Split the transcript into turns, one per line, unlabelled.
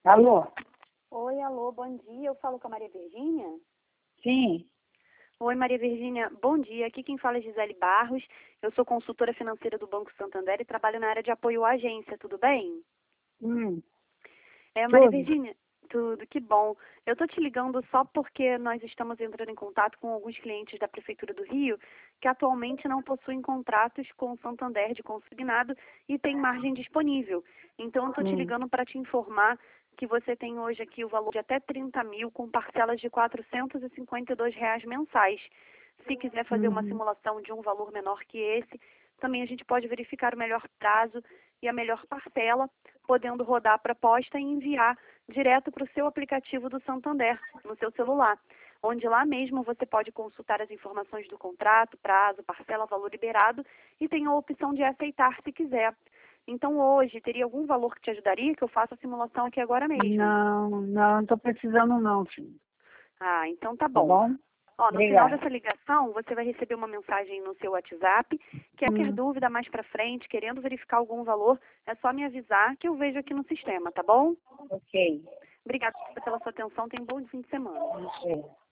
Alô?
Oi, alô, bom dia. Eu falo com a Maria Virgínia?
Sim.
Oi, Maria Virgínia, bom dia. Aqui quem fala é Gisele Barros. Eu sou consultora financeira do Banco Santander e trabalho na área de apoio à agência, tudo bem?
Hum,
Maria
tudo.
Virgínia, tudo, que bom. Eu tô te ligando só porque nós estamos entrando em contato com alguns clientes da Prefeitura do Rio que atualmente não possuem contratos com o Santander de consignado e têm margem disponível. Então, eu tô te
Hum,
ligando para te informar que você tem hoje aqui o valor de até 30 mil com parcelas de R$ 452 mensais. Se quiser fazer uma
uhum.
simulação de um valor menor que esse, também a gente pode verificar o melhor prazo e a melhor parcela, podendo rodar a proposta e enviar direto para o seu aplicativo do Santander, no seu celular, onde lá mesmo você pode consultar as informações do contrato, prazo, parcela, valor liberado e tem a opção de aceitar se quiser. Então hoje, teria algum valor que te ajudaria que eu faça a simulação aqui agora mesmo?
Não estou precisando não, filho.
Ah, então tá
Tá
bom.
bom?
Ó, no final
Obrigada.
dessa ligação, você vai receber uma mensagem no seu WhatsApp. Qualquer
Hum,
dúvida mais pra frente, querendo verificar algum valor, é só me avisar que eu vejo aqui no sistema, tá bom?
ok.
Obrigada pela sua atenção. Tenha um bom fim de semana.
Ok.